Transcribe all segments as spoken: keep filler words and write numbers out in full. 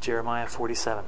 Jeremiah forty-seven.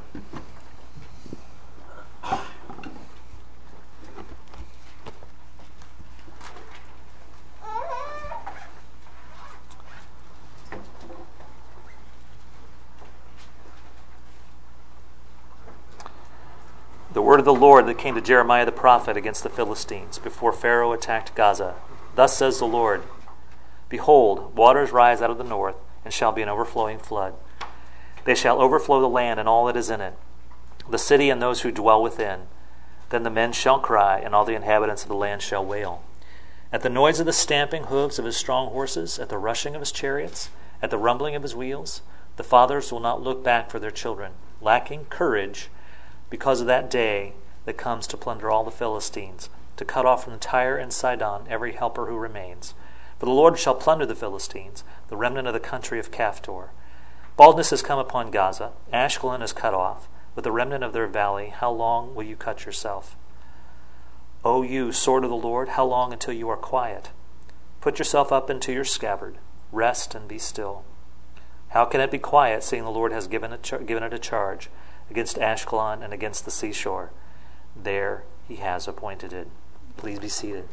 The word of the Lord that came to Jeremiah the prophet against the Philistines before Pharaoh attacked Gaza. Thus says the Lord, Behold, waters rise out of the north, and shall be an overflowing flood. They shall overflow the land and all that is in it, the city and those who dwell within. Then the men shall cry, and all the inhabitants of the land shall wail. At the noise of the stamping hooves of his strong horses, at the rushing of his chariots, at the rumbling of his wheels, the fathers will not look back for their children, lacking courage because of that day that comes to plunder all the Philistines, to cut off from Tyre and Sidon every helper who remains. For the Lord shall plunder the Philistines, the remnant of the country of Caphtor. Baldness has come upon Gaza, Ashkelon is cut off, with the remnant of their valley. How long will you cut yourself? O you, sword of the Lord, how long until you are quiet? Put yourself up into your scabbard, rest and be still. How can it be quiet, seeing the Lord has given, a char- given it a charge against Ashkelon and against the seashore? There he has appointed it. Please be seated.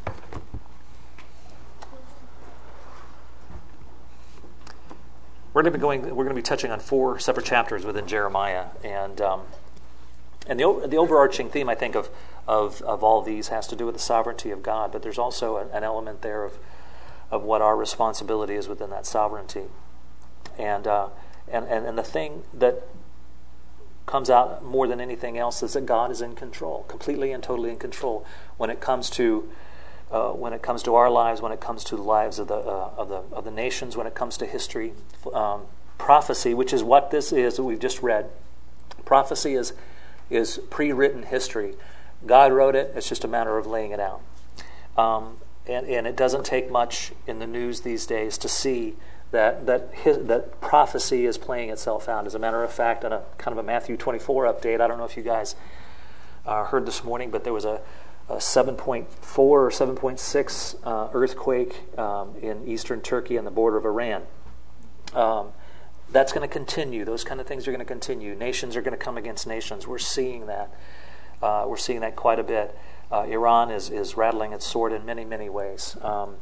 We're going to be going. We're going to be touching on four separate chapters within Jeremiah, and um, and the the overarching theme, I think, of of of all these has to do with the sovereignty of God. But there's also an element there of of what our responsibility is within that sovereignty, and uh, and, and and the thing that comes out more than anything else is that God is in control, completely and totally in control when it comes to. Uh, when it comes to our lives, when it comes to the lives of the uh, of the of the nations, when it comes to history, um, prophecy, which is what this is that we've just read. Prophecy is is pre-written history. God wrote it. It's just a matter of laying it out. Um, and and it doesn't take much in the news these days to see that that his, that prophecy is playing itself out. As a matter of fact, on a kind of a Matthew twenty-four update, I don't know if you guys uh, heard this morning, but there was a a seven point four or seven point six uh, earthquake um, in eastern Turkey on the border of Iran. Um, that's going to continue. Those kind of things are going to continue. Nations are going to come against nations. We're seeing that. Uh, we're seeing that quite a bit. Uh, Iran is, is rattling its sword in many, many ways. Um,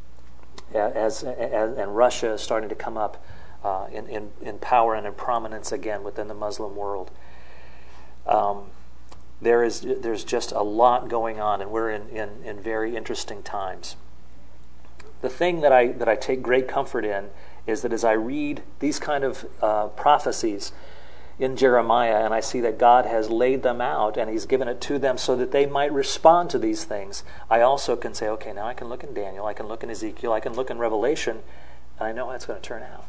as, as and Russia is starting to come up uh, in, in, in power and in prominence again within the Muslim world. Um, There is there's just a lot going on, and we're in, in, in very interesting times. The thing that I that I take great comfort in is that as I read these kind of uh, prophecies in Jeremiah, and I see that God has laid them out and He's given it to them so that they might respond to these things, I also can say, okay, now I can look in Daniel, I can look in Ezekiel, I can look in Revelation, and I know how it's going to turn out.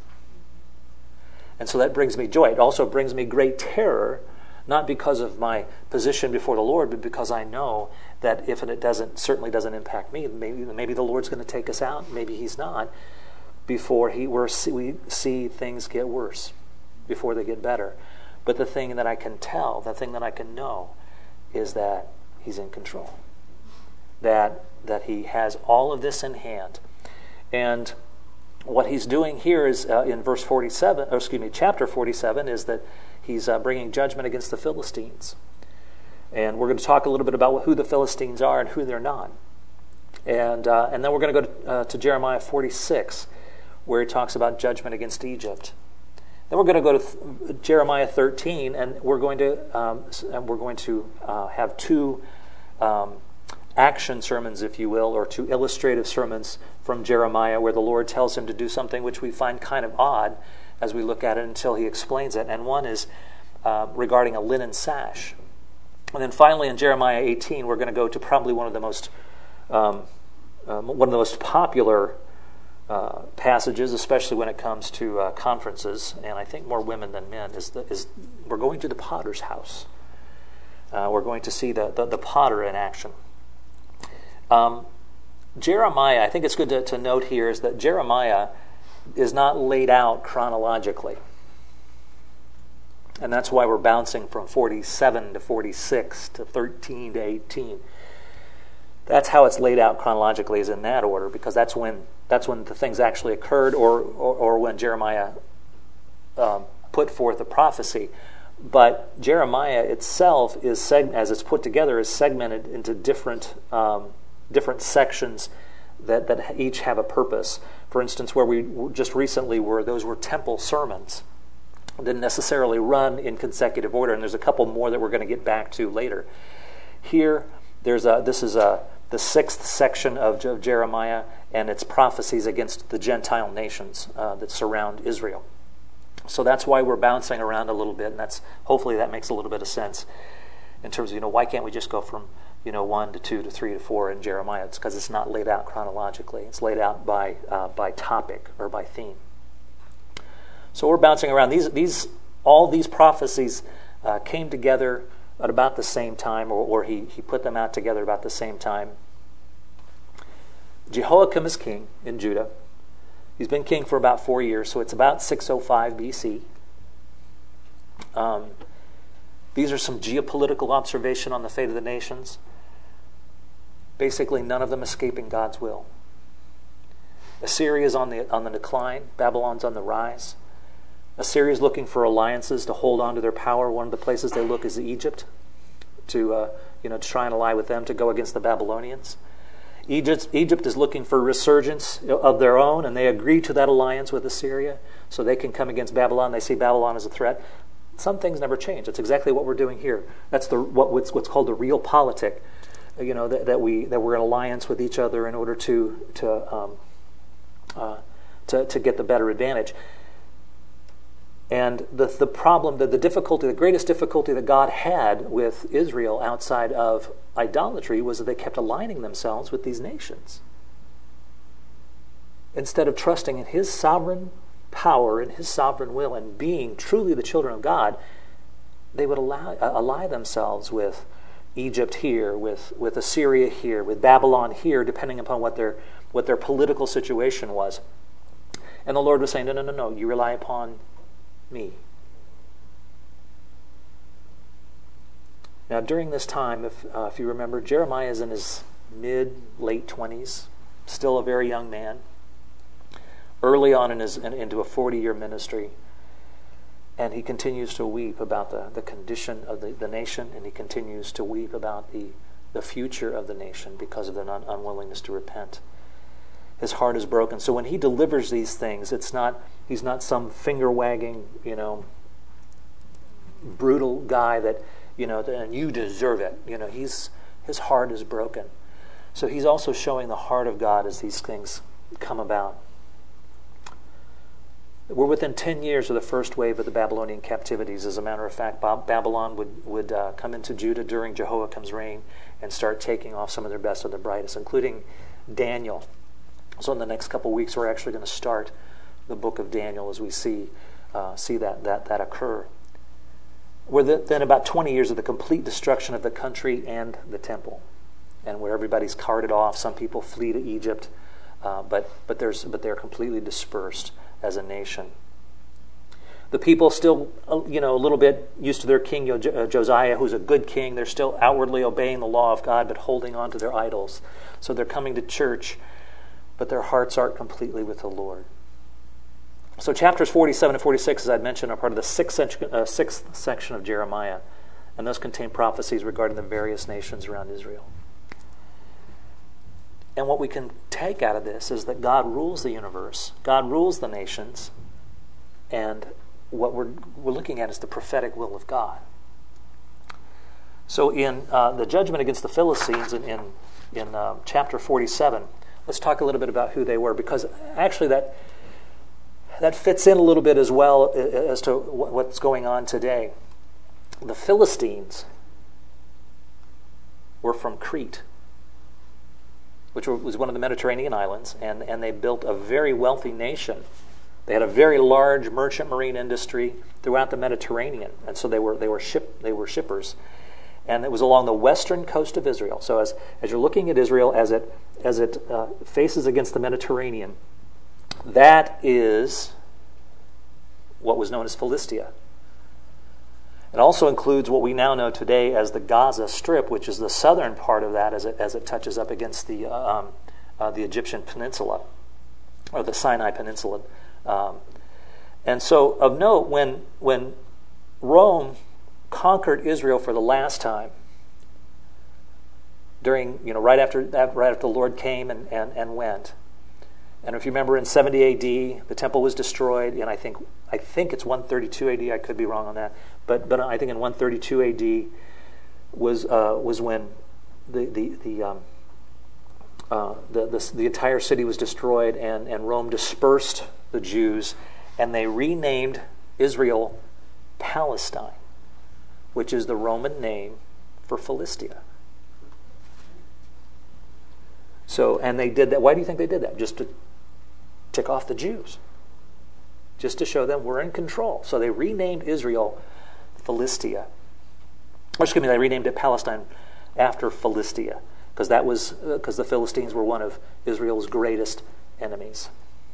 And so that brings me joy. It also brings me great terror. Not because of my position before the Lord, but because I know that if it doesn't, certainly doesn't impact me, maybe maybe the Lord's going to take us out, maybe He's not, before he we're, we see things get worse, before they get better. But the thing that I can tell, the thing that I can know, is that He's in control, that that He has all of this in hand, and what He's doing here is uh, in verse forty-seven, or excuse me, chapter forty-seven, is that He's uh, bringing judgment against the Philistines. And we're going to talk a little bit about who the Philistines are and who they're not. And uh, and then we're going to go to, uh, to Jeremiah forty-six, where he talks about judgment against Egypt. Then we're going to go to th- Jeremiah thirteen, and we're going to um, and we're going to uh, have two um, action sermons, if you will, or two illustrative sermons from Jeremiah, where the Lord tells him to do something which we find kind of odd as we look at it until He explains it. And one is uh, regarding a linen sash. And then finally in Jeremiah eighteen, we're going to go to probably one of the most um, um, one of the most popular uh, passages, especially when it comes to uh, conferences, and I think more women than men, is, the, is we're going to the potter's house. Uh, we're going to see the, the, the potter in action. Um, Jeremiah, I think it's good to, to note here, is that Jeremiah is not laid out chronologically. And that's why we're bouncing from forty-seven to forty-six to thirteen to eighteen. That's how it's laid out chronologically, is in that order, because that's when that's when the things actually occurred, or or, or when Jeremiah um, put forth a prophecy. But Jeremiah itself is, seg- as it's put together, is segmented into different um, different sections that, that each have a purpose. For instance, where we just recently were, those were temple sermons. Didn't necessarily run in consecutive order, and there's a couple more that we're going to get back to later. Here, there's a this is a the sixth section of, of Jeremiah, and it's prophecies against the Gentile nations uh, that surround Israel. So that's why we're bouncing around a little bit, and that's hopefully that makes a little bit of sense in terms of, you know, why can't we just go from, you know, one to two to three to four in Jeremiah? It's because it's not laid out chronologically. It's laid out by uh, by topic or by theme. So we're bouncing around. These these all these prophecies uh, came together at about the same time, or, or he, he put them out together about the same time. Jehoiakim is king in Judah. He's been king for about four years, so it's about six oh five B C. Um, these are some geopolitical observation on the fate of the nations. Basically, none of them escaping God's will. Assyria is on the on the decline. Babylon's on the rise. Assyria is looking for alliances to hold on to their power. One of the places they look is Egypt, to uh, you know to try and ally with them to go against the Babylonians. Egypt, Egypt is looking for resurgence of their own, and they agree to that alliance with Assyria so they can come against Babylon. They see Babylon as a threat. Some things never change. It's exactly what we're doing here. That's the what, what's what's called the realpolitik. You know that, that we that we're in alliance with each other in order to to um, uh, to to get the better advantage. And the the problem, the, the difficulty, the greatest difficulty that God had with Israel outside of idolatry was that they kept aligning themselves with these nations. Instead of trusting in His sovereign power and His sovereign will and being truly the children of God, they would allow, uh, ally themselves with Egypt here, with, with Assyria here, with Babylon here, depending upon what their what their political situation was. And the Lord was saying, no, no, no, no, you rely upon me. Now, during this time, if uh, if you remember, Jeremiah is in his mid, late twenties, still a very young man, early on in his in, into a forty-year ministry, and he continues to weep about the, the condition of the, the nation, and he continues to weep about the, the future of the nation because of their un- unwillingness to repent. His heart is broken. So when he delivers these things, it's not he's not some finger-wagging, you know, brutal guy that, you know, and you deserve it. You know, he's his heart is broken. So he's also showing the heart of God as these things come about. We're within ten years of the first wave of the Babylonian captivities. As a matter of fact, Babylon would, would uh, come into Judah during Jehoiakim's reign and start taking off some of their best and their brightest, including Daniel. So in the next couple of weeks, we're actually going to start the book of Daniel as we see uh, see that that that occur. We're the, then about twenty years of the complete destruction of the country and the temple, and where everybody's carted off. Some people flee to Egypt, uh, but but there's but they're completely dispersed as a nation. The people still, you know, a little bit used to their king Josiah, who's a good king. They're still outwardly obeying the law of God, but holding on to their idols. So they're coming to church, but their hearts aren't completely with the Lord. So chapters forty-seven and forty-six, as I mentioned, are part of the sixth section, uh, sixth section of Jeremiah, and those contain prophecies regarding the various nations around Israel. And what we can take out of this is that God rules the universe, God rules the nations, and what we're, we're looking at is the prophetic will of God. So in uh, the judgment against the Philistines in, in, in uh, chapter forty-seven, let's talk a little bit about who they were, because actually that that fits in a little bit as well as to what's going on today. The Philistines were from Crete, which was one of the Mediterranean islands, and, and they built a very wealthy nation. They had a very large merchant marine industry throughout the Mediterranean, and so they were they were ship they were shippers. And it was along the western coast of Israel. So as as you're looking at Israel as it as it uh, faces against the Mediterranean, that is what was known as Philistia. It also includes what we now know today as the Gaza Strip, which is the southern part of that as it as it touches up against the uh, um, uh, the Egyptian peninsula, or the Sinai Peninsula. Um, And so, of note, when when Rome conquered Israel for the last time, during, you know, right after that, right after the Lord came and, and, and went. And if you remember, in seventy A D, the temple was destroyed, and I think I think it's one thirty-two A D. I could be wrong on that, but but I think in one thirty-two A D was uh, was when the the the, um, uh, the the the entire city was destroyed, and, and Rome dispersed the Jews, and they renamed Israel Palestine, which is the Roman name for Philistia. So, and they did that. Why do you think they did that? Just to tick off the Jews. Just to show them we're in control. So they renamed Israel Philistia. Or excuse me, they renamed it Palestine after Philistia, because that was because uh, the Philistines were one of Israel's greatest enemies.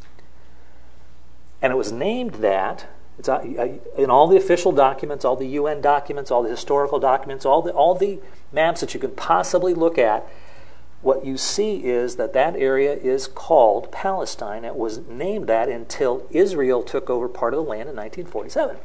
And it was named that. It's uh, in all the official documents, all the U N documents, all the historical documents, all the all the maps that you could possibly look at. What you see is that that area is called Palestine. It was named that until Israel took over part of the land in nineteen forty-seven.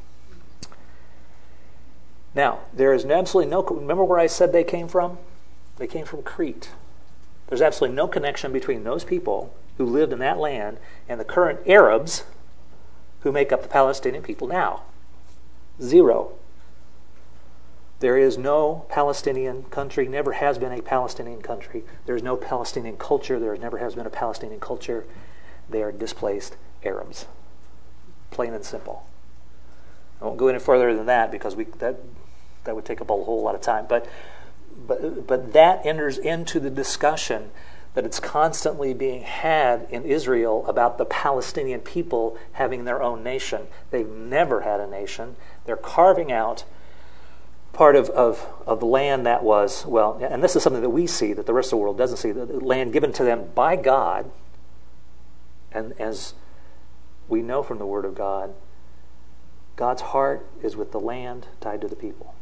Now, there is absolutely no... Remember where I said they came from? They came from Crete. There's absolutely no connection between those people who lived in that land and the current Arabs who make up the Palestinian people now. Zero. There is no Palestinian country, never has been a Palestinian country. There is no Palestinian culture, there never has been a Palestinian culture. They are displaced Arabs. Plain and simple. I won't go any further than that because we that that would take up a whole lot of time. But but but that enters into the discussion that it's constantly being had in Israel about the Palestinian people having their own nation. They've never had a nation. They're carving out part of, of, of the land that was, well, and this is something that we see that the rest of the world doesn't see, the land given to them by God, and as we know from the Word of God, God's heart is with the land tied to the people.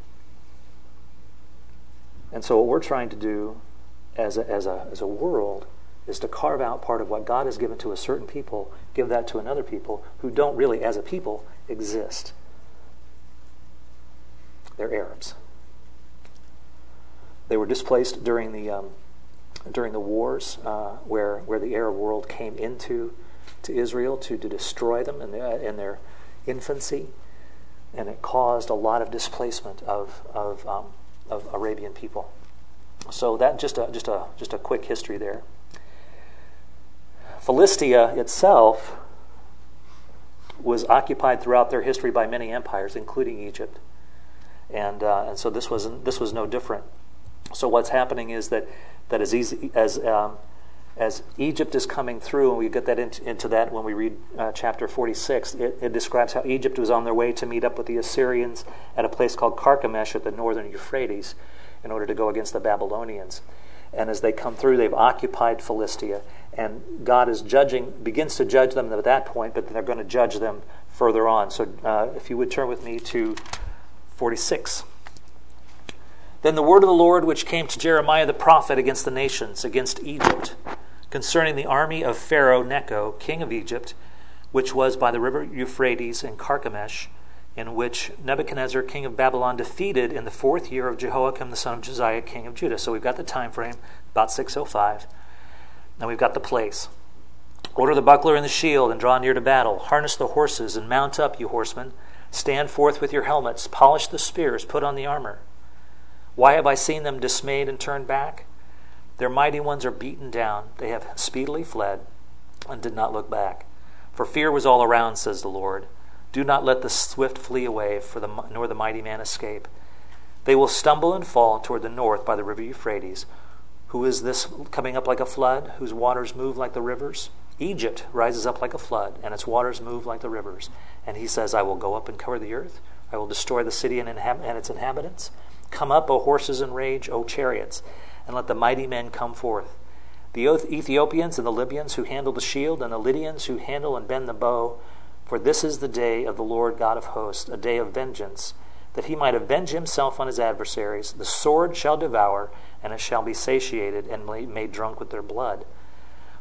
And so what we're trying to do as a, as a, as a world is to carve out part of what God has given to a certain people, give that to another people who don't really, as a people, exist. They're Arabs. They were displaced during the um, during the wars uh, where where the Arab world came into to Israel to, to destroy them in, the, in their infancy, and it caused a lot of displacement of of, um, of Arabian people. So that just a just a just a quick history there. Philistia itself was occupied throughout their history by many empires, including Egypt. And uh, and so this was this was no different. So what's happening is that that as easy as um, as Egypt is coming through, and we get that into, into that when we read uh, chapter forty-six. It, it describes how Egypt was on their way to meet up with the Assyrians at a place called Carchemish at the northern Euphrates, in order to go against the Babylonians. And as they come through, they've occupied Philistia, and God is judging, begins to judge them at that point, but they're going to judge them further on. So uh, if you would turn with me to forty-six. Then the word of the Lord which came to Jeremiah the prophet against the nations, against Egypt, concerning the army of Pharaoh Necho, king of Egypt, which was by the river Euphrates in Carchemish, in which Nebuchadnezzar, king of Babylon, defeated in the fourth year of Jehoiakim the son of Josiah, king of Judah. So we've got the time frame, about six oh five. Now we've got the place. Order the buckler and the shield, and draw near to battle. Harness the horses, and mount up, you horsemen. Stand forth with your helmets, polish the spears, put on the armor. Why have I seen them dismayed and turned back? Their mighty ones are beaten down. They have speedily fled and did not look back. For fear was all around, says the Lord. Do not let the swift flee away, for the, nor the mighty man escape. They will stumble and fall toward the north by the river Euphrates. Who is this coming up like a flood, whose waters move like the rivers? Egypt rises up like a flood, and its waters move like the rivers. And he says, I will go up and cover the earth. I will destroy the city and, inhab- and its inhabitants. Come up, O horses in rage, O chariots, and let the mighty men come forth. The Ethiopians and the Libyans who handle the shield, and the Lydians who handle and bend the bow. For this is the day of the Lord God of hosts, a day of vengeance, that he might avenge himself on his adversaries. The sword shall devour, and it shall be satiated and made drunk with their blood.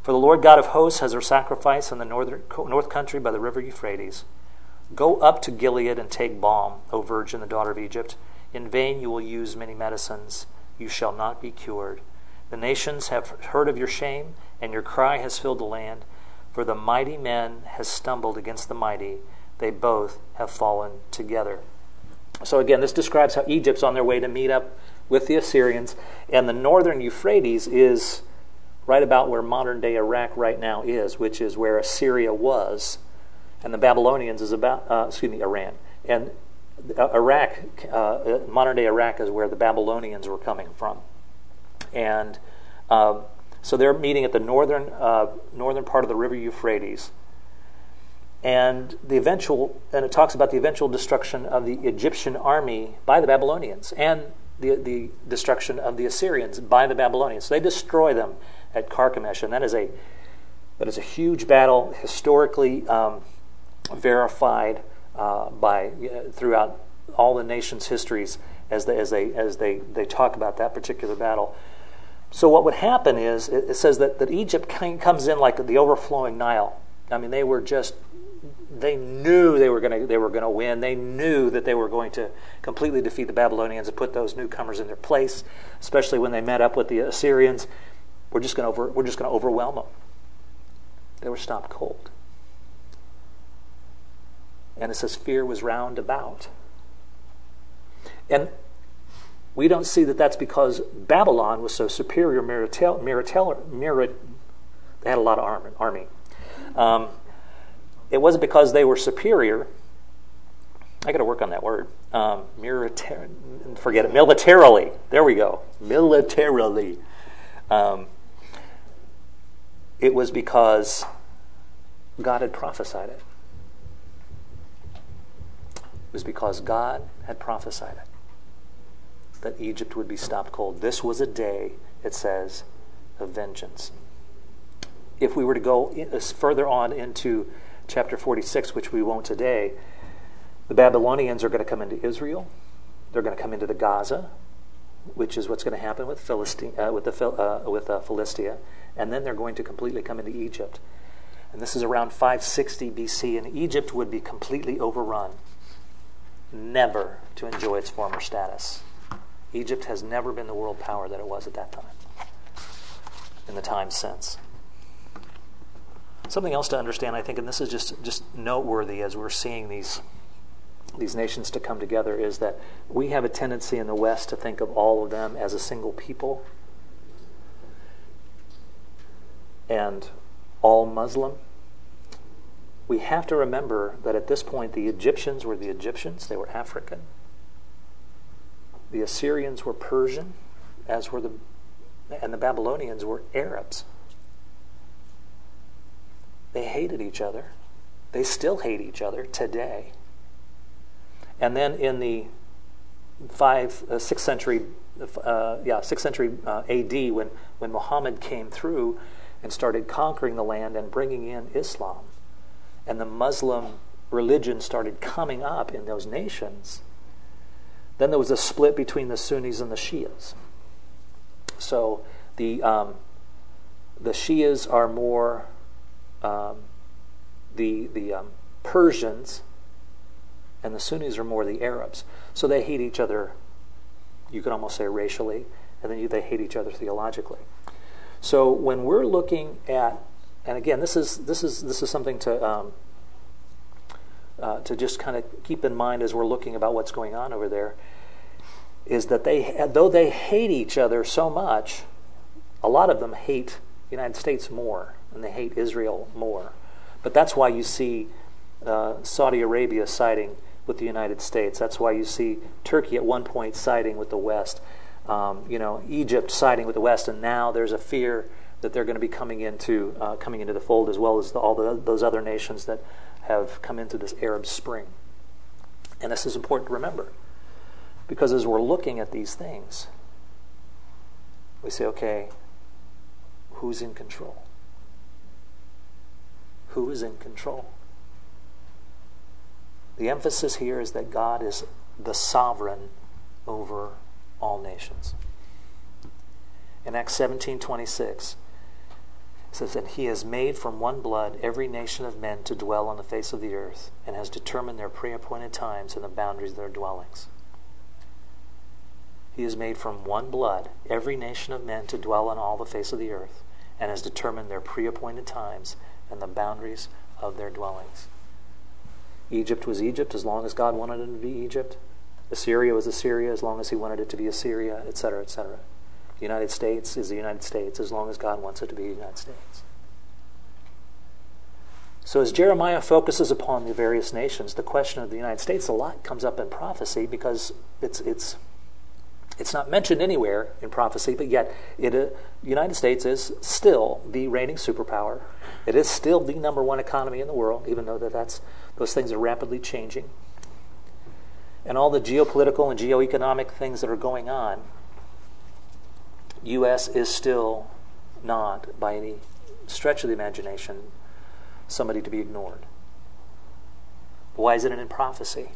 For the Lord God of hosts has her sacrifice in the northern, north country by the river Euphrates. Go up to Gilead and take balm, O virgin, the daughter of Egypt. In vain you will use many medicines. You shall not be cured. The nations have heard of your shame, and your cry has filled the land. For the mighty men has stumbled against the mighty. They both have fallen together. So again, this describes how Egypt's on their way to meet up with the Assyrians. And the northern Euphrates is right about where modern-day Iraq right now is, which is where Assyria was. And the Babylonians is about, uh, excuse me, Iran. And uh, Iraq, uh, modern-day Iraq is where the Babylonians were coming from. And um, so they're meeting at the northern uh, northern part of the river Euphrates. And the eventual, and it talks about the eventual destruction of the Egyptian army by the Babylonians, and the the destruction of the Assyrians by the Babylonians. So they destroy them at Carchemish, and that is a that is a huge battle, historically um, verified uh, by uh, throughout all the nation's histories as they as they as they they talk about that particular battle. So what would happen is it, it says that that Egypt comes in like the overflowing Nile. I mean, they were just. They knew they were going to they were going to win. They knew that they were going to completely defeat the Babylonians and put those newcomers in their place. Especially when they met up with the Assyrians, we're just going to over, we're just going to overwhelm them. They were stopped cold, and it says fear was round about. And we don't see that that's because Babylon was so superior. Miratel, Miratel, Mirat, they had a lot of army. army. Um, It wasn't because they were superior. I got to work on that word. Um, militar- forget it. Militarily. There we go. Militarily. Um, it was because God had prophesied it. It was because God had prophesied it, that Egypt would be stopped cold. This was a day, it says, of vengeance. If we were to go in, further on into chapter forty-six, which we won't today, the Babylonians are going to come into Israel. They're going to come into the Gaza, which is what's going to happen with Philistine, uh, with the uh, with uh, Philistia, and then they're going to completely come into Egypt. And this is around five sixty B C, and Egypt would be completely overrun, never to enjoy its former status. Egypt has never been the world power that it was at that time, in the time since. Something else to understand, I think, and this is just, just noteworthy as we're seeing these these nations to come together, is that we have a tendency in the West to think of all of them as a single people and all Muslim. We have to remember that at this point the Egyptians were the Egyptians, they were African. The Assyrians were Persian, as were the and the Babylonians were Arabs. They hated each other. They still hate each other today. And then in the five, uh, sixth century, uh, yeah, sixth century uh, A D, when when Muhammad came through and started conquering the land and bringing in Islam, and the Muslim religion started coming up in those nations, then there was a split between the Sunnis and the Shias. So the um, the Shias are more Um, the the um, Persians, and the Sunnis are more the Arabs. So they hate each other, you could almost say racially, and then you, they hate each other theologically. So when we're looking at, and again, this is this is this is something to um, uh, to just kind of keep in mind as we're looking about what's going on over there, is that they, though they hate each other so much, a lot of them hate the United States more, and they hate Israel more. But that's why you see uh, Saudi Arabia siding with the United States. That's why you see Turkey at one point siding with the West. Um, you know, Egypt siding with the West, and now there's a fear that they're going to be coming into uh, coming into the fold, as well as the, all the, those other nations that have come into this Arab Spring. And this is important to remember, because as we're looking at these things, we say, okay, who's in control? Who is in control? The emphasis here is that God is the sovereign over all nations. In Acts seventeen twenty-six, It says, and he has made from one blood every nation of men to dwell on the face of the earth, and has determined their pre-appointed times and the boundaries of their dwellings. He has made from one blood every nation of men to dwell on all the face of the earth, and has determined their pre-appointed times and the boundaries of their dwellings. Egypt was Egypt as long as God wanted it to be Egypt. Assyria was Assyria as long as he wanted it to be Assyria, et cetera, et cetera. The United States is the United States as long as God wants it to be the United States. So as Jeremiah focuses upon the various nations, the question of the United States a lot comes up in prophecy because it's it's it's not mentioned anywhere in prophecy, but yet it, uh, the United States is still the reigning superpower. It is still the number one economy in the world, even though that that's those things are rapidly changing. And all the geopolitical and geoeconomic things that are going on, U S is still not, by any stretch of the imagination, somebody to be ignored. Why isn't it in prophecy?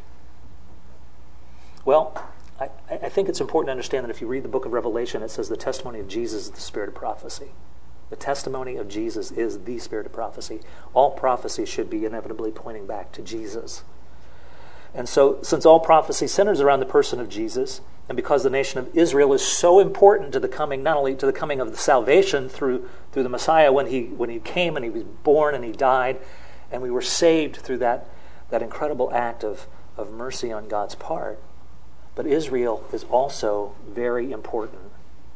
Well, I, I think it's important to understand that if you read the book of Revelation, it says the testimony of Jesus is the spirit of prophecy. The testimony of Jesus is the spirit of prophecy. All prophecy should be inevitably pointing back to Jesus. And so, since all prophecy centers around the person of Jesus, and because the nation of Israel is so important to the coming, not only to the coming of the salvation through through the Messiah when he when he came and he was born and he died, and we were saved through that that incredible act of, of mercy on God's part, but Israel is also very important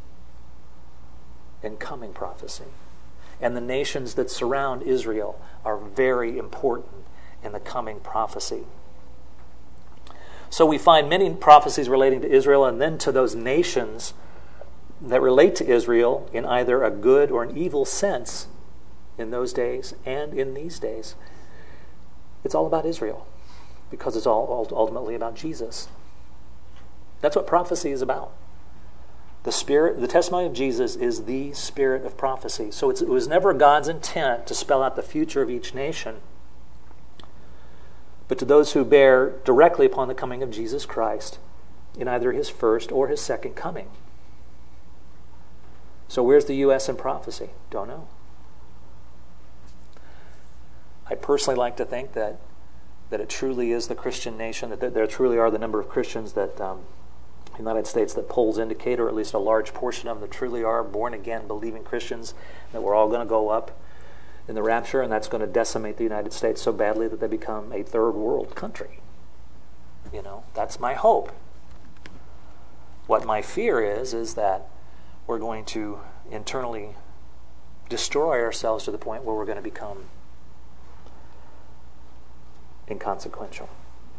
in coming prophecy. And the nations that surround Israel are very important in the coming prophecy. So we find many prophecies relating to Israel and then to those nations that relate to Israel in either a good or an evil sense in those days and in these days. It's all about Israel because it's all ultimately about Jesus. That's what prophecy is about. The spirit, the testimony of Jesus is the spirit of prophecy. So it's, it was never God's intent to spell out the future of each nation, but to those who bear directly upon the coming of Jesus Christ in either his first or his second coming. So where's the U S in prophecy? Don't know. I personally like to think that that it truly is the Christian nation, that there truly are the number of Christians that um, the United States that polls indicate, or at least a large portion of them that truly are born-again, believing Christians, that we're all going to go up in the rapture, and that's going to decimate the United States so badly that they become a third world country. You know, that's my hope. What my fear is, is that we're going to internally destroy ourselves to the point where we're going to become inconsequential.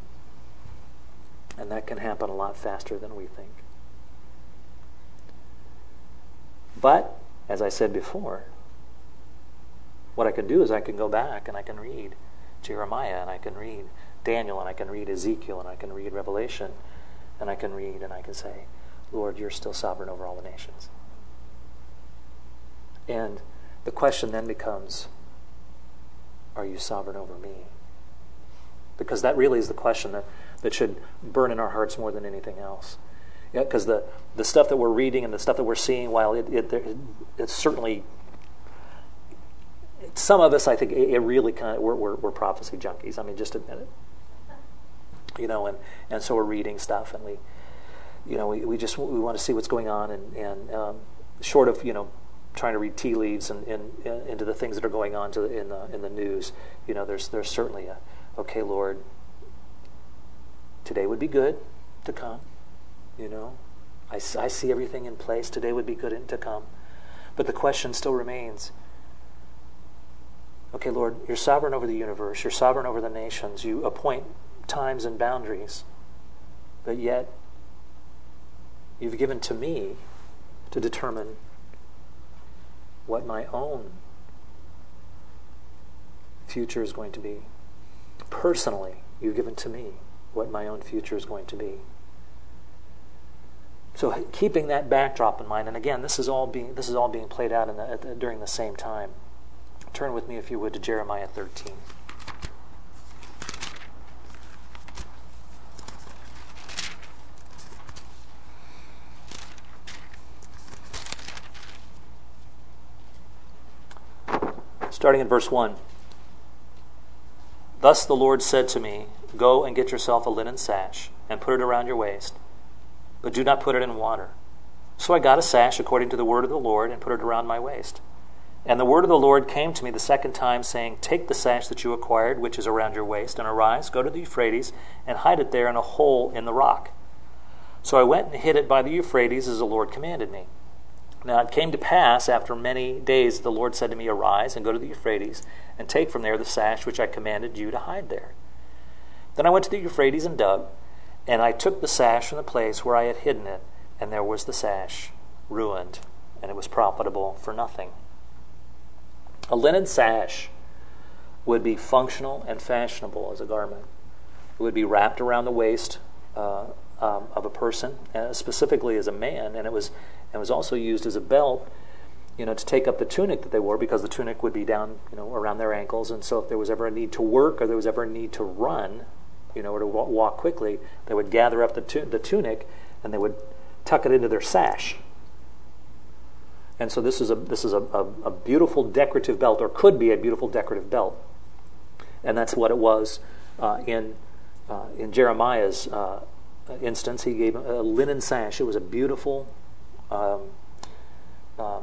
And that can happen a lot faster than we think. But, as I said before, what I can do is I can go back and I can read Jeremiah and I can read Daniel and I can read Ezekiel and I can read Revelation and I can read and I can say, Lord, you're still sovereign over all the nations. And the question then becomes, are you sovereign over me? Because that really is the question that, that should burn in our hearts more than anything else. Yeah, because the, the stuff that we're reading and the stuff that we're seeing, while it, it, it it's certainly, some of us, I think, it, it really kind of, we're, we're, we're prophecy junkies. I mean, just admit it. You know, and, and so we're reading stuff and we, you know, we, we just, we want to see what's going on and, and um, short of, you know, trying to read tea leaves and, and, and into the things that are going on to the, in the in the news, you know, there's there's certainly a, okay, Lord, today would be good to come, you know. I, I see everything in place. Today would be good to come. But the question still remains, okay, Lord, you're sovereign over the universe. You're sovereign over the nations. You appoint times and boundaries. But yet, you've given to me to determine what my own future is going to be. Personally, you've given to me what my own future is going to be. So keeping that backdrop in mind, and again, this is all being this is all being played out in the, at the, during the same time. Turn with me, if you would, to Jeremiah thirteen. starting in verse one. Thus the Lord said to me, go and get yourself a linen sash, and put it around your waist, but do not put it in water. So I got a sash according to the word of the Lord, and put it around my waist. And the word of the Lord came to me the second time, saying, take the sash that you acquired, which is around your waist, and arise, go to the Euphrates, and hide it there in a hole in the rock. So I went and hid it by the Euphrates, as the Lord commanded me. Now it came to pass, after many days, the Lord said to me, arise, and go to the Euphrates, and take from there the sash which I commanded you to hide there. Then I went to the Euphrates and dug, and I took the sash from the place where I had hidden it, and there was the sash, ruined, and it was profitable for nothing. A linen sash would be functional and fashionable as a garment. It would be wrapped around the waist uh, um, of a person, uh, specifically as a man, and it was it was also used as a belt, you know, to take up the tunic that they wore, because the tunic would be down, you know, around their ankles, and so if there was ever a need to work or there was ever a need to run, you know, or to walk quickly, they would gather up the tu- the tunic and they would tuck it into their sash. And so this is a this is a, a, a beautiful decorative belt, or could be a beautiful decorative belt, and that's what it was uh, in uh, in Jeremiah's uh, instance. He gave a linen sash. It was a beautiful. Um, um,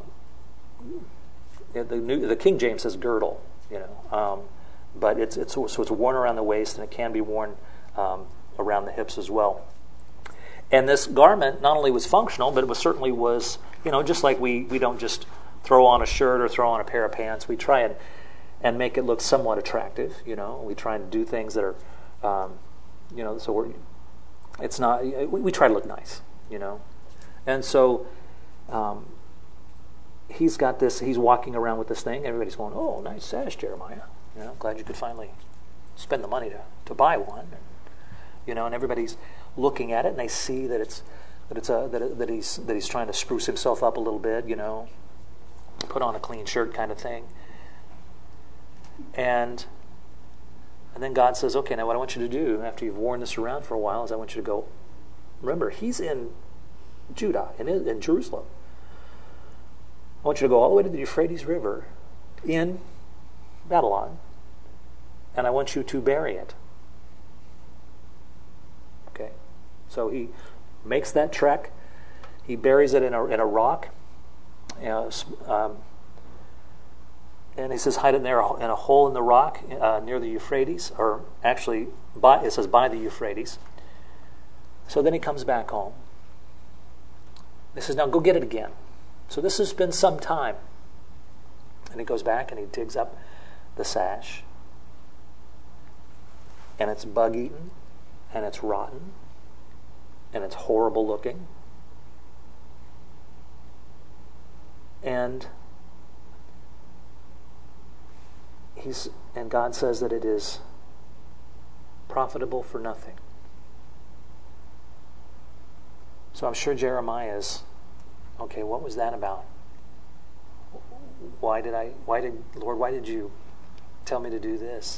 the new the King James says girdle, you know, um, but it's it's so it's worn around the waist, and it can be worn um, around the hips as well. And this garment not only was functional, but it was certainly was, you know, just like we, we don't just throw on a shirt or throw on a pair of pants. We try and, and make it look somewhat attractive, you know. We try and do things that are, um, you know, so we're, it's not, we, we try to look nice, you know. And so um, he's got this, he's walking around with this thing. Everybody's going, oh, nice sash, Jeremiah. You know, glad you could finally spend the money to, to buy one. And, you know, and everybody's looking at it, and they see that it's that it's a that, it, that he's that he's trying to spruce himself up a little bit, you know, put on a clean shirt kind of thing. And and then God says, okay, now what I want you to do after you've worn this around for a while is I want you to go. Remember, he's in Judah, in in Jerusalem. I want you to go all the way to the Euphrates River in Babylon, and I want you to bury it. Okay, so he makes that trek. He buries it in a in a rock, you know, um, and he says hide it there in a hole in the rock uh, near the Euphrates, or actually, by, it says by the Euphrates. So then he comes back home. He says, now go get it again. So this has been some time, and he goes back and he digs up the sash, and it's bug-eaten. And it's rotten, and it's horrible looking, and he's and God says that it is profitable for nothing. So I'm sure Jeremiah's, okay, what was that about? Why did I? Why did Lord? Why did you tell me to do this?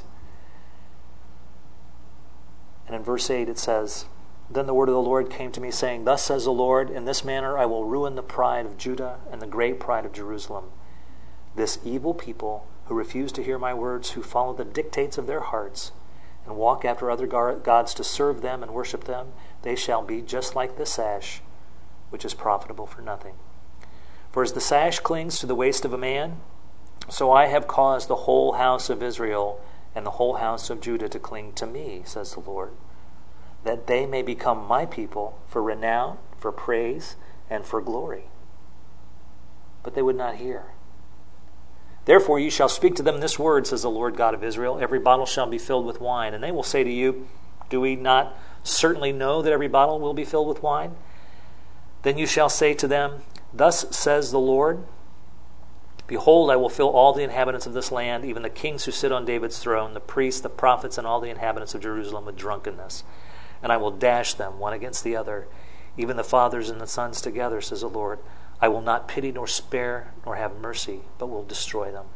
And in verse eight it says, then the word of the Lord came to me, saying, thus says the Lord, in this manner I will ruin the pride of Judah and the great pride of Jerusalem. This evil people who refuse to hear my words, who follow the dictates of their hearts, and walk after other gods to serve them and worship them, they shall be just like the sash, which is profitable for nothing. For as the sash clings to the waist of a man, so I have caused the whole house of Israel and the whole house of Judah to cling to me, says the Lord, that they may become my people for renown, for praise, and for glory. But they would not hear. Therefore you shall speak to them this word, says the Lord God of Israel, every bottle shall be filled with wine. And they will say to you, do we not certainly know that every bottle will be filled with wine? Then you shall say to them, thus says the Lord, behold, I will fill all the inhabitants of this land, even the kings who sit on David's throne, the priests, the prophets, and all the inhabitants of Jerusalem with drunkenness. And I will dash them one against the other, even the fathers and the sons together, says the Lord. I will not pity nor spare nor have mercy, but will destroy them.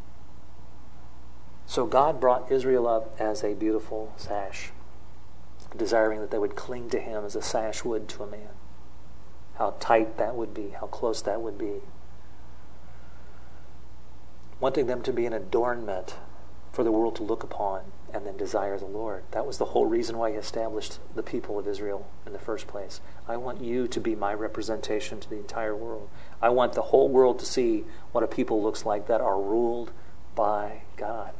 So God brought Israel up as a beautiful sash, desiring that they would cling to him as a sash would to a man. How tight that would be, how close that would be. wanting them to be an adornment for the world to look upon and then desire the Lord. That was the whole reason why he established the people of Israel in the first place. I want you to be my representation to the entire world. I want the whole world to see what a people looks like that are ruled by God.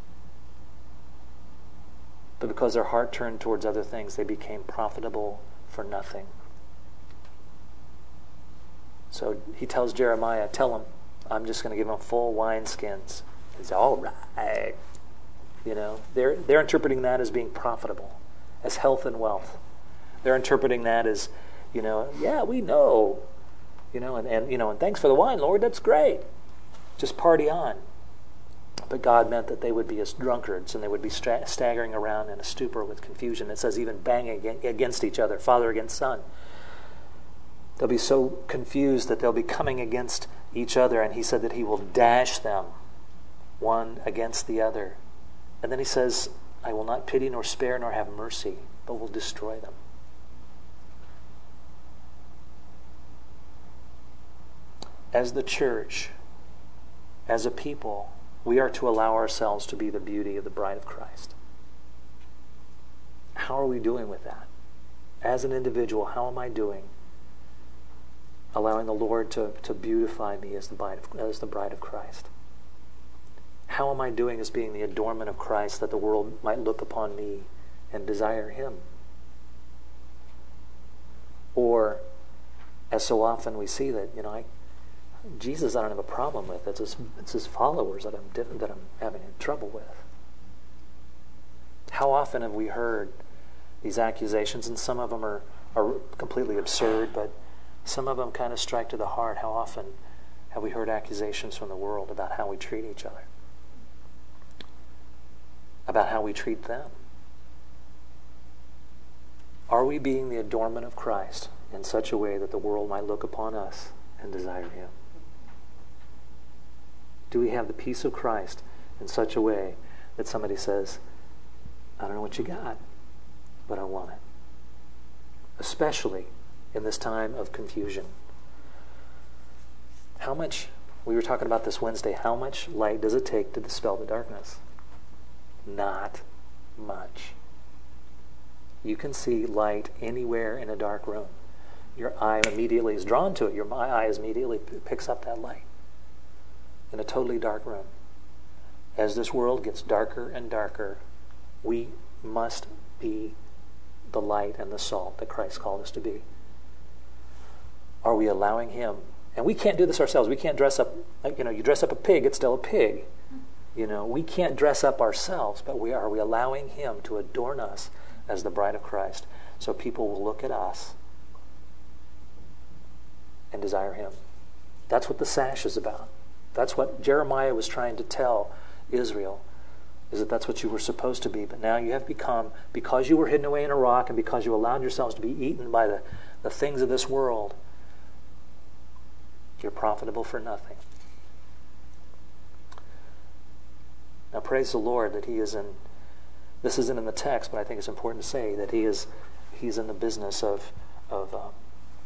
But because their heart turned towards other things, they became profitable for nothing. So he tells Jeremiah, tell him, I'm just going to give them full wineskins. He's all right. You know, they're they're interpreting that as being profitable, as health and wealth. They're interpreting that as, you know, yeah, we know, you know, and, and you know, and thanks for the wine, Lord, that's great. Just party on. But God meant that they would be as drunkards and they would be stra- staggering around in a stupor with confusion. It says even banging against each other, father against son. They'll be so confused that they'll be coming against each other, and he said that he will dash them one against the other. And then he says, I will not pity nor spare nor have mercy, but will destroy them. As the church, as a people, we are to allow ourselves to be the beauty of the bride of Christ. How are we doing with that? As an individual, how am I doing? Allowing the Lord to, to beautify me as the bride of, as the bride of Christ. How am I doing as being the adornment of Christ that the world might look upon me and desire him? Or, as so often we see that, you know, I, Jesus I don't have a problem with. It's his, it's his followers that I'm diff- that I'm having trouble with. How often have we heard these accusations, and some of them are, are completely absurd, but some of them kind of strike to the heart. How often have we heard accusations from the world about how we treat each other? About how we treat them? Are we being the adornment of Christ in such a way that the world might look upon us and desire him? Do we have the peace of Christ in such a way that somebody says, I don't know what you got, but I want it? Especially in this time of confusion. How much, we were talking about this Wednesday, how much light does it take to dispel the darkness? Not much. You can see light anywhere in a dark room. Your eye immediately is drawn to it. Your my eye immediately p- picks up that light in a totally dark room. As this world gets darker and darker, we must be the light and the salt that Christ called us to be. Are we allowing him? And we can't do this ourselves. We can't dress up, you know, you dress up a pig, it's still a pig. You know, we can't dress up ourselves, but we are. Are we allowing him to adorn us as the bride of Christ so people will look at us and desire him? That's what the sash is about. That's what Jeremiah was trying to tell Israel, is that that's what you were supposed to be. But now you have become, because you were hidden away in a rock and because you allowed yourselves to be eaten by the, the things of this world, you're profitable for nothing. Now praise the Lord that he is in, this isn't in the text, but I think it's important to say that he is he's in the business of, of um,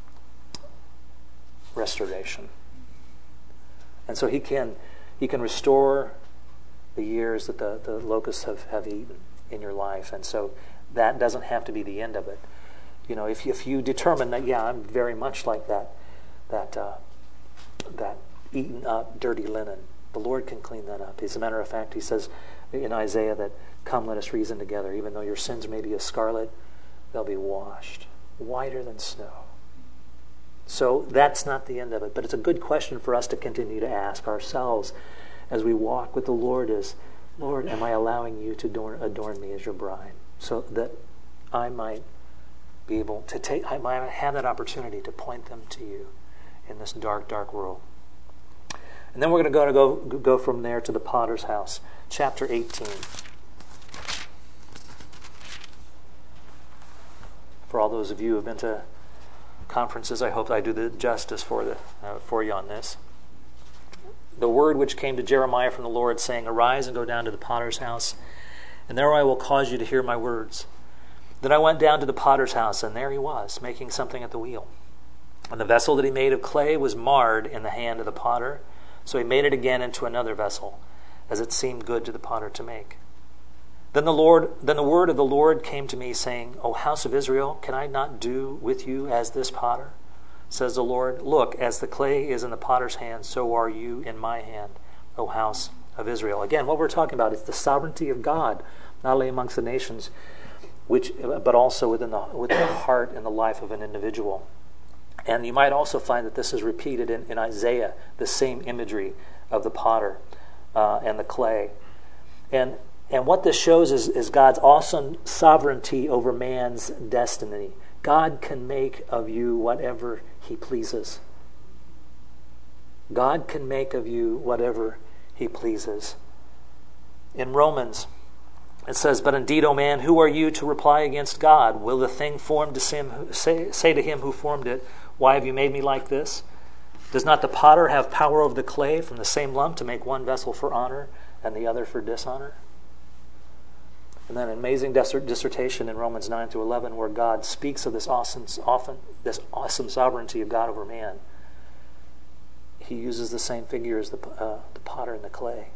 restoration. And so he can he can restore the years that the, the locusts have, have eaten in your life. And so that doesn't have to be the end of it. You know, if you, if you determine that, yeah, I'm very much like that, that, uh, that eaten up, dirty linen, the Lord can clean that up. As a matter of fact, he says in Isaiah that, come, let us reason together. Even though your sins may be as scarlet, they'll be washed whiter than snow. So that's not the end of it. But it's a good question for us to continue to ask ourselves as we walk with the Lord is, Lord, am I allowing you to adorn, adorn me as your bride? So that I might be able to take, I might have that opportunity to point them to you in this dark, dark world. And then we're going to go to go go from there to the potter's house, chapter eighteen. For all those of you who have been to conferences, I hope I do the justice for the uh, for you on this. The word which came to Jeremiah from the Lord, saying, arise and go down to the potter's house, and there I will cause you to hear my words. Then I went down to the potter's house, and there he was, making something at the wheel. And the vessel that he made of clay was marred in the hand of the potter, So he made it again into another vessel, as it seemed good to the potter to make. Then the Lord, then the word of the Lord came to me, saying, O house of Israel, can I not do with you as this potter? Says the Lord, look, as the clay is in the potter's hand, so are you in my hand, O house of Israel. Again, what we're talking about is the sovereignty of God, not only amongst the nations, which, but also within the within the heart and the life of an individual. And you might also find that this is repeated in, in Isaiah, the same imagery of the potter uh, and the clay. And and what this shows is, is God's awesome sovereignty over man's destiny. God can make of you whatever he pleases. God can make of you whatever he pleases. In Romans, it says, But indeed, O man, who are you to reply against God? Will the thing formed to him, say, say to him who formed it, Why have you made me like this? Does not the potter have power over the clay from the same lump to make one vessel for honor and the other for dishonor? And then an amazing dissertation in Romans nine through eleven where God speaks of this awesome, often, this awesome sovereignty of God over man. He uses the same figure as the, uh, the potter and the clay.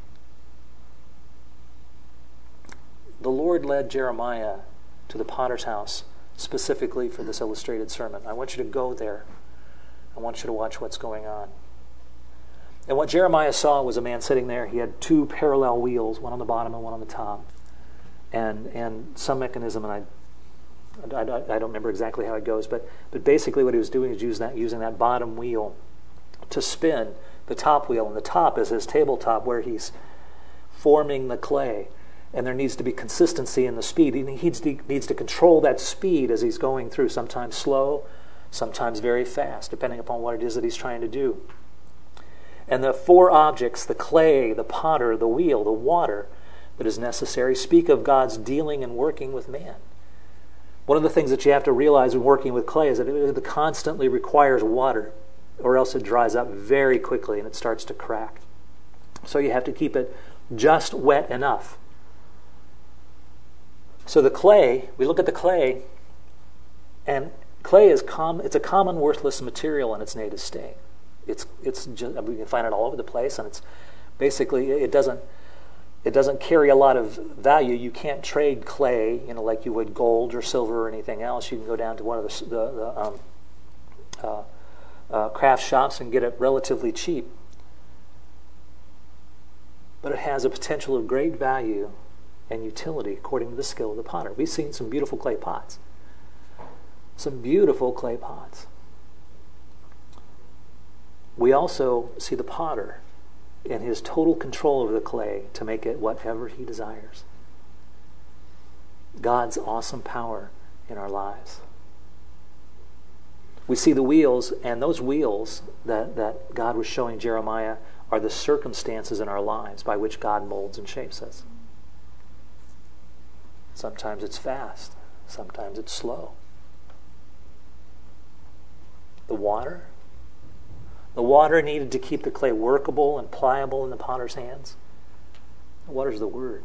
The Lord led Jeremiah to the potter's house specifically for this illustrated sermon. I want you to go there. I want you to watch what's going on. And what Jeremiah saw was a man sitting there. He had two parallel wheels, one on the bottom and one on the top. And and some mechanism, and I, I, I don't remember exactly how it goes, but but basically what he was doing is using that, using that bottom wheel to spin the top wheel. And the top is his tabletop where he's forming the clay. And there needs to be consistency in the speed. He needs to, needs to control that speed as he's going through, sometimes slow, sometimes very fast, depending upon what it is that he's trying to do. And the four objects, the clay, the potter, the wheel, the water, that is necessary, speak of God's dealing and working with man. One of the things that you have to realize when working with clay is that it constantly requires water, or else it dries up very quickly and it starts to crack. So you have to keep it just wet enough. So the clay, we look at the clay, and clay is com- it's a common worthless material in its native state. It's it's just, we can find it all over the place, and it's basically it doesn't it doesn't carry a lot of value. You can't trade clay, you know, like you would gold or silver or anything else. You can go down to one of the, the, the um, uh, uh, craft shops and get it relatively cheap. But it has a potential of great value and utility according to the skill of the potter. We've seen some beautiful clay pots. Some beautiful clay pots. We also see the potter in his total control over the clay to make it whatever he desires. God's awesome power in our lives. We see the wheels, and those wheels that, that God was showing Jeremiah are the circumstances in our lives by which God molds and shapes us. Sometimes it's fast. Sometimes it's slow. The water. The water needed to keep the clay workable and pliable in the potter's hands. The water's the Word.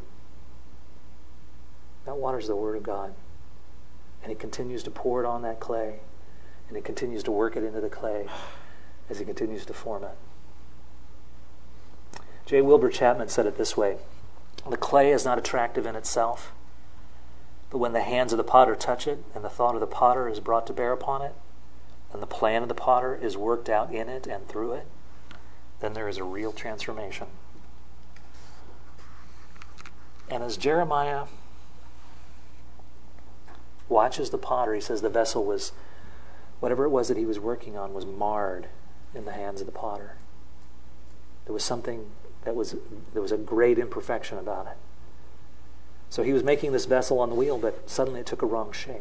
That water's the Word of God. And He continues to pour it on that clay. And He continues to work it into the clay as He continues to form it. J. Wilbur Chapman said it this way: the clay is not attractive in itself, but when the hands of the potter touch it and the thought of the potter is brought to bear upon it, and the plan of the potter is worked out in it and through it, then there is a real transformation. And as Jeremiah watches the potter, he says the vessel was, whatever it was that he was working on, was marred in the hands of the potter. There was something that was, there was a great imperfection about it. So he was making this vessel on the wheel, but suddenly it took a wrong shape.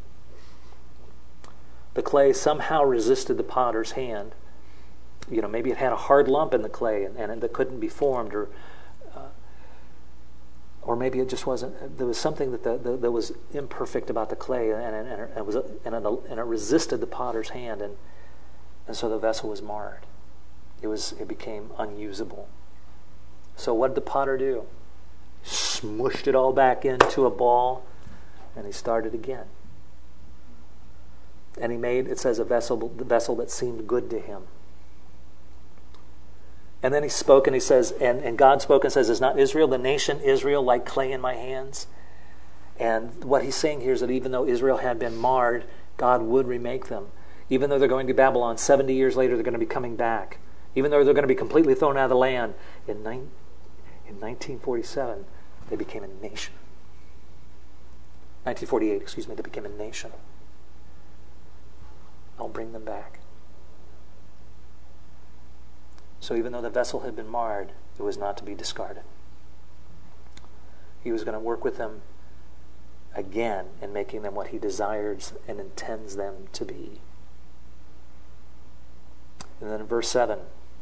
The clay somehow resisted the potter's hand. You know, maybe it had a hard lump in the clay and, and that couldn't be formed, or uh, or maybe it just wasn't. There was something that the, the, that was imperfect about the clay, and, and, and it was and it, and it resisted the potter's hand, and and so the vessel was marred. It was it became unusable. So what did the potter do? Smushed it all back into a ball, and he started again. And he made, it says, a vessel, the vessel that seemed good to him. And then he spoke and he says, and, and God spoke and says, is not Israel, the nation Israel, like clay in my hands? And what he's saying here is that even though Israel had been marred, God would remake them. Even though they're going to Babylon, seventy years later they're going to be coming back. Even though they're going to be completely thrown out of the land, in, nine, in nineteen forty-seven, they became a nation. nineteen forty-eight, excuse me, they became a nation. I'll bring them back. So even though the vessel had been marred, it was not to be discarded. He was going to work with them again in making them what he desires and intends them to be. And then in verse seven,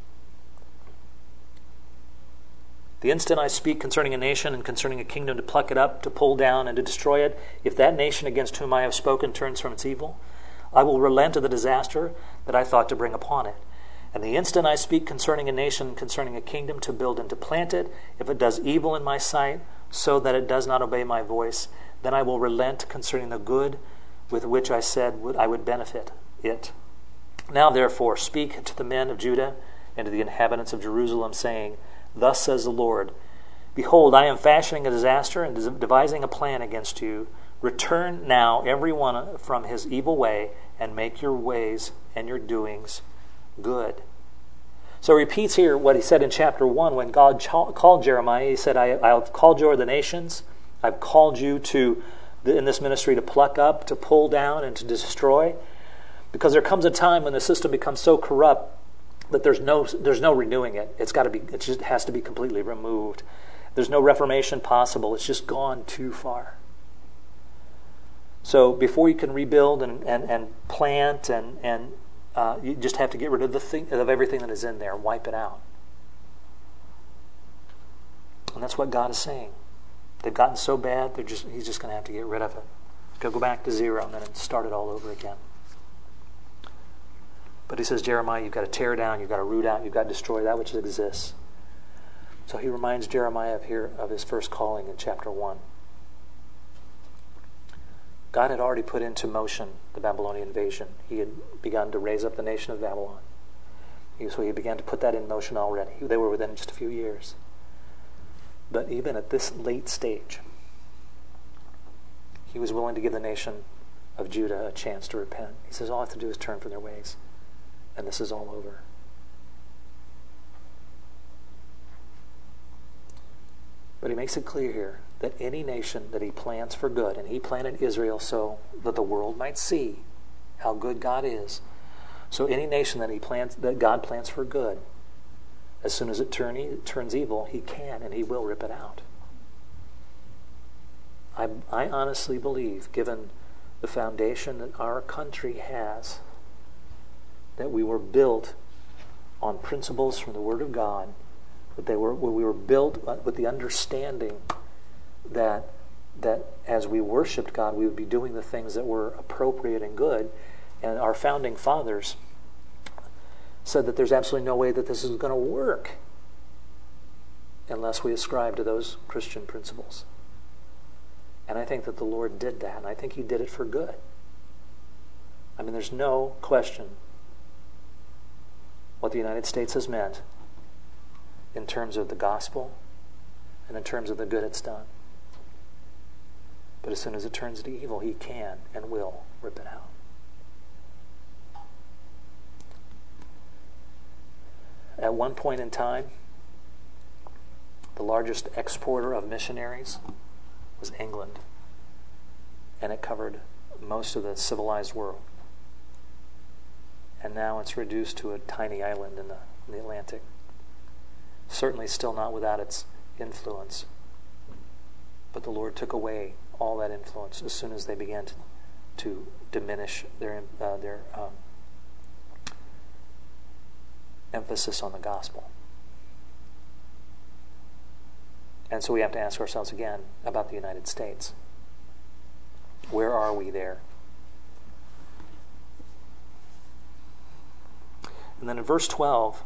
the instant I speak concerning a nation and concerning a kingdom to pluck it up, to pull down, and to destroy it, if that nation against whom I have spoken turns from its evil, I will relent of the disaster that I thought to bring upon it. And the instant I speak concerning a nation and concerning a kingdom to build and to plant it, if it does evil in my sight, so that it does not obey my voice, then I will relent concerning the good with which I said would I would benefit it. Now therefore speak to the men of Judah and to the inhabitants of Jerusalem, saying, Thus says the Lord, Behold, I am fashioning a disaster and devising a plan against you. Return now every one from his evil way, and make your ways and your doings good. So he repeats here what he said in chapter one when God called Jeremiah. He said, I, I've called you over the nations. I've called you to in this ministry to pluck up, to pull down, and to destroy. Because there comes a time when the system becomes so corrupt that there's no there's no renewing it. It's got to be it just has to be completely removed. There's no reformation possible. It's just gone too far. So before you can rebuild and, and, and plant and and uh, you just have to get rid of the thing of everything that is in there, wipe it out. And that's what God is saying. They've gotten so bad, they're just He's just going to have to get rid of it. Go go back to zero and then start it all over again. But he says, Jeremiah, you've got to tear down, you've got to root out, you've got to destroy that which exists. So he reminds Jeremiah of here of his first calling in chapter one. God had already put into motion the Babylonian invasion. He had begun to raise up the nation of Babylon. So he began to put that in motion already. They were within just a few years. But even at this late stage, he was willing to give the nation of Judah a chance to repent. He says, all I have to do is turn from their ways. And this is all over. But he makes it clear here that any nation that he plans for good, and he planted Israel so that the world might see how good God is. So any nation that he plans, that God plans for good, as soon as it, turn, it turns evil, he can and he will rip it out. I, I honestly believe, given the foundation that our country has, that we were built on principles from the Word of God, that they were we were built with the understanding that that as we worshiped God, we would be doing the things that were appropriate and good. And our founding fathers said that there's absolutely no way that this is going to work unless we ascribe to those Christian principles. And I think that the Lord did that, and I think He did it for good. I mean, there's no question what the United States has meant in terms of the gospel and in terms of the good it's done. But as soon as it turns to evil, He can and will rip it out. At one point in time, the largest exporter of missionaries was England, and it covered most of the civilized world. And now it's reduced to a tiny island in the, in the Atlantic. Certainly still not without its influence. But the Lord took away all that influence as soon as they began to, to diminish their, uh, their um, emphasis on the gospel. And so we have to ask ourselves again about the United States. Where are we there? And then in verse twelve,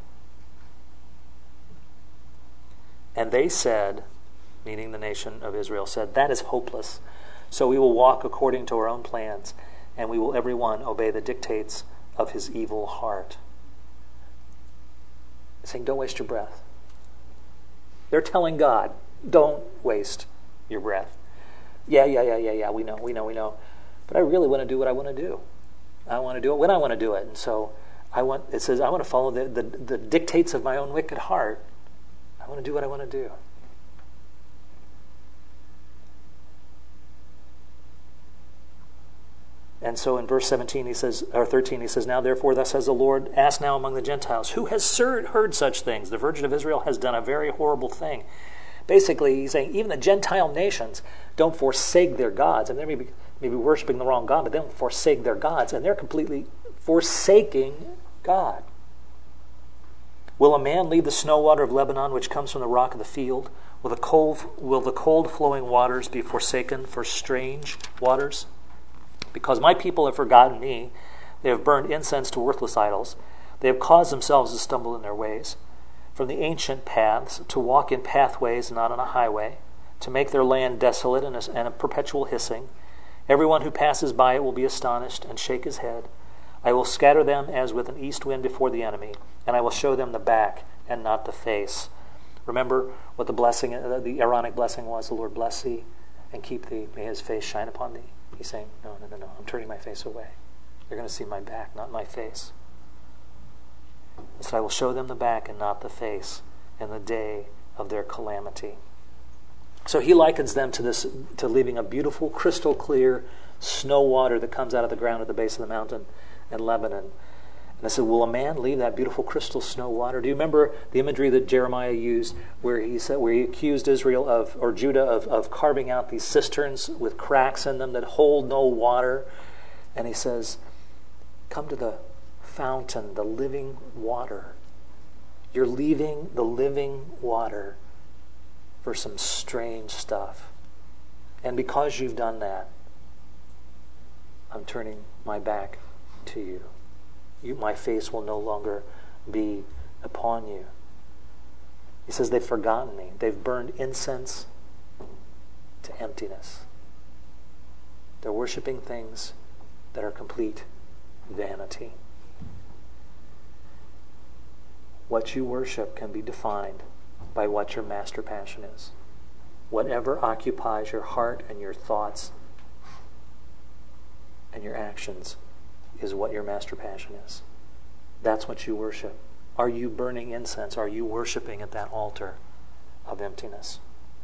and they said, meaning the nation of Israel, said, that is hopeless. So we will walk according to our own plans, and we will every one obey the dictates of his evil heart. saying, don't waste your breath. They're telling God, don't waste your breath. Yeah, yeah, yeah, yeah, yeah, we know, we know, we know. But I really want to do what I want to do. I want to do it when I want to do it. And so I want, it says, I want to follow the, the, the dictates of my own wicked heart. I want to do what I want to do. And so in verse seventeen, he says, or thirteen, he says, now therefore, thus says the Lord, ask now among the Gentiles, who has heard such things? The Virgin of Israel has done a very horrible thing. Basically, he's saying even the Gentile nations don't forsake their gods. And they may be, maybe worshiping the wrong God, but they don't forsake their gods. And they're completely forsaking God. Will a man leave the snow water of Lebanon, which comes from the rock of the field? Will the cold, will the cold flowing waters be forsaken for strange waters? Because my people have forgotten me. They have burned incense to worthless idols. They have caused themselves to stumble in their ways. From the ancient paths, to walk in pathways not on a highway, to make their land desolate and a, and a perpetual hissing. Everyone who passes by it will be astonished and shake his head. I will scatter them as with an east wind before the enemy, and I will show them the back and not the face. Remember what the blessing, the Aaronic blessing was, the Lord bless thee and keep thee, may his face shine upon thee. He's saying, no, no, no, no, I'm turning my face away. You're going to see my back, not my face. So I will show them the back and not the face in the day of their calamity. So he likens them to this, to leaving a beautiful, crystal clear snow water that comes out of the ground at the base of the mountain in Lebanon. And I said, will a man leave that beautiful crystal snow water? Do you remember the imagery that Jeremiah used where he said, where he accused Israel of, or Judah of, of carving out these cisterns with cracks in them that hold no water? And he says, come to the fountain, the living water. You're leaving the living water for some strange stuff. And because you've done that, I'm turning my back to you. You, my face will no longer be upon you. He says they've forgotten me. They've burned incense to emptiness. They're worshiping things that are complete vanity. What you worship can be defined by what your master passion is. Whatever occupies your heart and your thoughts and your actions is what your master passion is. That's what you worship. Are you burning incense? Are you worshiping at that altar of emptiness?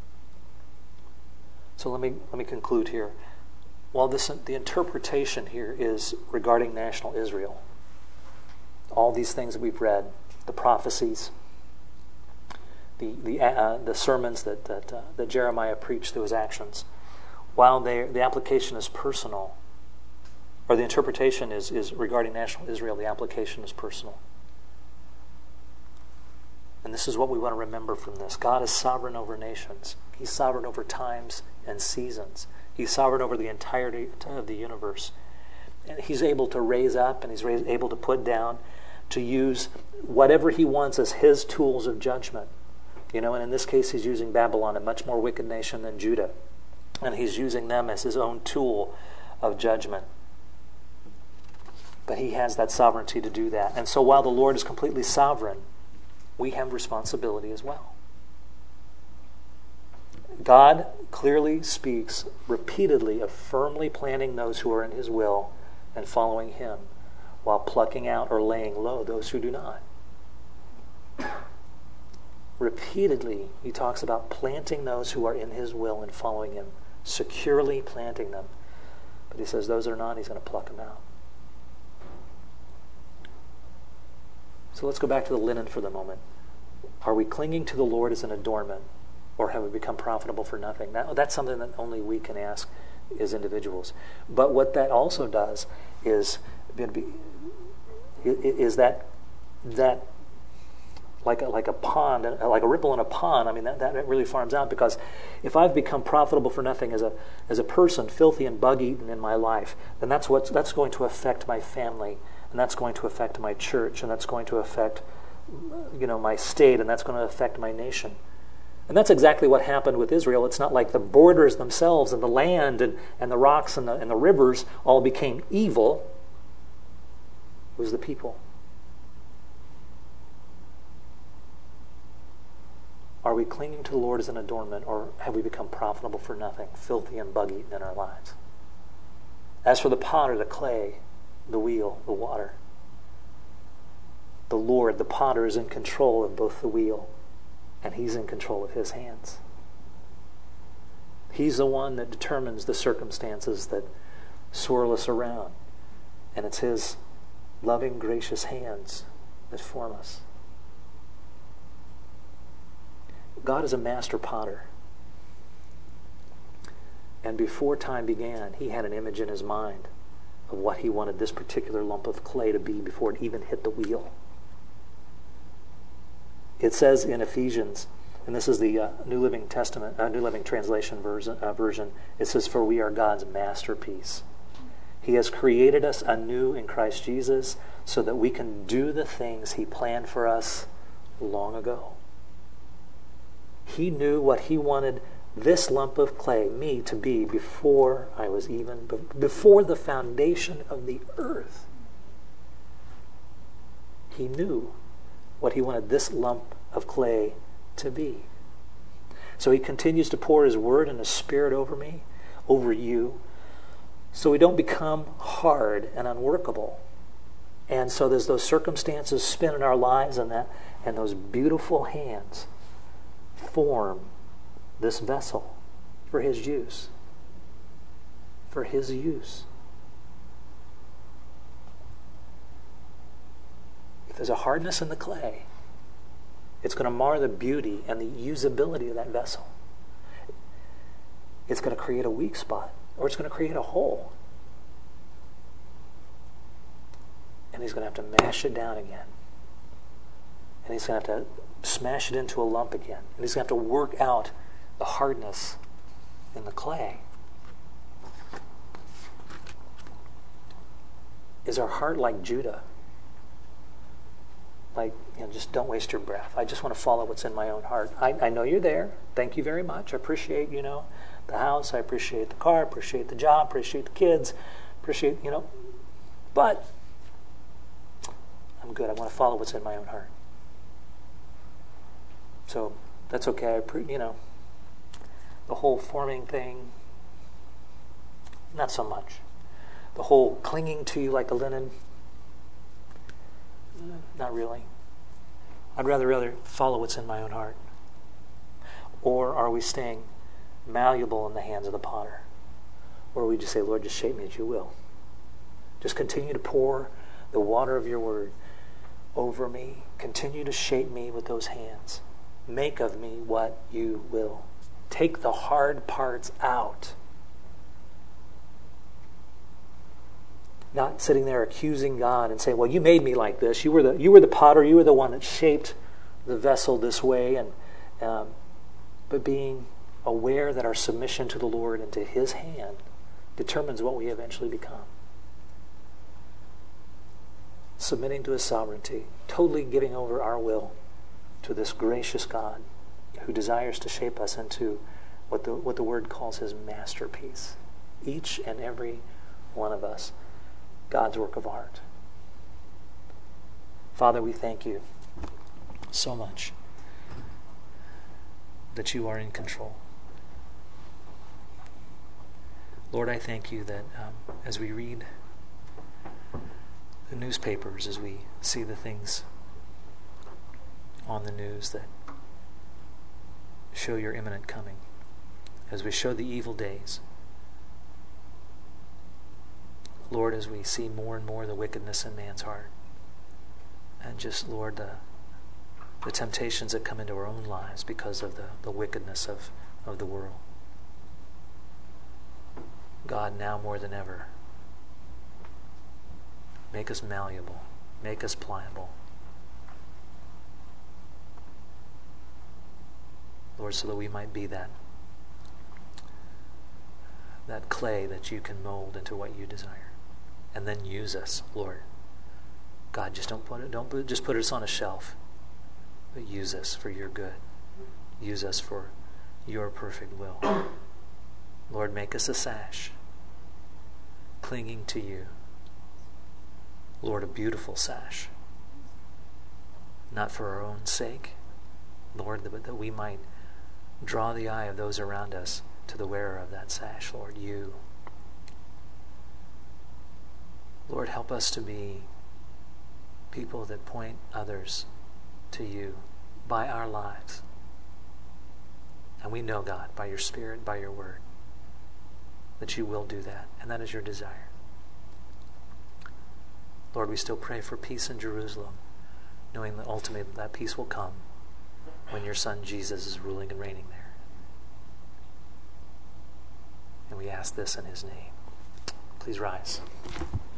So let me let me conclude here. While this the interpretation here is regarding national Israel, all these things that we've read, the prophecies, the the uh, the sermons that that, uh, that Jeremiah preached through his actions, while they the application is personal, or the interpretation is, is regarding national Israel, the application is personal. And this is what we want to remember from this. God is sovereign over nations. He's sovereign over times and seasons. He's sovereign over the entirety of the universe. And he's able to raise up and he's able to put down, to use whatever he wants as his tools of judgment. You know, and in this case he's using Babylon, a much more wicked nation than Judah. And he's using them as his own tool of judgment. But he has that sovereignty to do that. And so while the Lord is completely sovereign, we have responsibility as well. God clearly speaks repeatedly of firmly planting those who are in his will and following him, while plucking out or laying low those who do not. Repeatedly, he talks about planting those who are in his will and following him, securely planting them. But he says those are not, he's going to pluck them out. So let's go back to the linen for the moment. Are we clinging to the Lord as an adornment, or have we become profitable for nothing? That, that's something that only we can ask as individuals. But what that also does is, is that that like a, like a pond, like a ripple in a pond. I mean, that, that really farms out, because if I've become profitable for nothing as a as a person, filthy and bug-eaten in my life, then that's what's that's going to affect my family. And that's going to affect my church, and that's going to affect, you know, my state, and that's going to affect my nation. And that's exactly what happened with Israel. It's not like the borders themselves and the land and, and the rocks and the, and the rivers all became evil. It was the people. Are we clinging to the Lord as an adornment, or have we become profitable for nothing, filthy and buggy in our lives? As for the potter, the clay, the wheel, the water, the Lord, the potter, is in control of both the wheel, and he's in control of his hands. He's the one that determines the circumstances that swirl us around, and it's his loving, gracious hands that form us. God is a master potter. And before time began, he had an image in his mind of what he wanted this particular lump of clay to be before it even hit the wheel. It says in Ephesians, and this is the uh, New Living Testament, uh, New Living Translation version, uh, version, it says, "For we are God's masterpiece. He has created us anew in Christ Jesus so that we can do the things he planned for us long ago." He knew what he wanted this lump of clay, me, to be before I was even, before the foundation of the earth. He knew what he wanted this lump of clay to be. So he continues to pour his word and his spirit over me, over you, so we don't become hard and unworkable. And so there's those circumstances spin in our lives, and that and those beautiful hands form this vessel for his use. For his use. If there's a hardness in the clay, it's going to mar the beauty and the usability of that vessel. It's going to create a weak spot, or it's going to create a hole. And he's going to have to mash it down again. And he's going to have to smash it into a lump again. And he's going to have to work out the hardness in the clay. Is our heart like Judah? Like, you know, just don't waste your breath. I just want to follow what's in my own heart. I, I know you're there. Thank you very much. I appreciate, you know, the house. I appreciate the car. Appreciate the job. Appreciate the kids. Appreciate, you know. But I'm good. I want to follow what's in my own heart. So that's okay. I pre- you know, the whole forming thing, not so much. The whole clinging to you like the linen, not really. I'd rather rather follow what's in my own heart. Or are we staying malleable in the hands of the potter? Or we just say, Lord, just shape me as you will. Just continue to pour the water of your word over me. Continue to shape me with those hands. Make of me what you will. Take the hard parts out. Not sitting there accusing God and saying, well, you made me like this. You were the you were the potter. You were the one that shaped the vessel this way. And um, but being aware that our submission to the Lord and to his hand determines what we eventually become. Submitting to his sovereignty. Totally giving over our will to this gracious God who desires to shape us into what the what the word calls his masterpiece. Each and every one of us, God's work of art. Father, we thank you so much that you are in control. Lord, I thank you that um, as we read the newspapers, as we see the things on the news that show your imminent coming, as we show the evil days, Lord, as we see more and more the wickedness in man's heart, and just, Lord, the, the temptations that come into our own lives because of the, the wickedness of, of the world. God, now more than ever, make us malleable, make us pliable. Lord, so that we might be that, that clay that you can mold into what you desire. And then use us, Lord. God, just don't put it, don't put, just put us on a shelf, but use us for your good. Use us for your perfect will. Lord, make us a sash, clinging to you. Lord, a beautiful sash, not for our own sake, Lord, that, that we might draw the eye of those around us to the wearer of that sash, Lord, you. Lord, help us to be people that point others to you by our lives. And we know, God, by your Spirit, by your word, that you will do that, and that is your desire. Lord, we still pray for peace in Jerusalem, knowing that ultimately that peace will come when your Son Jesus is ruling and reigning there. And we ask this in his name. Please rise.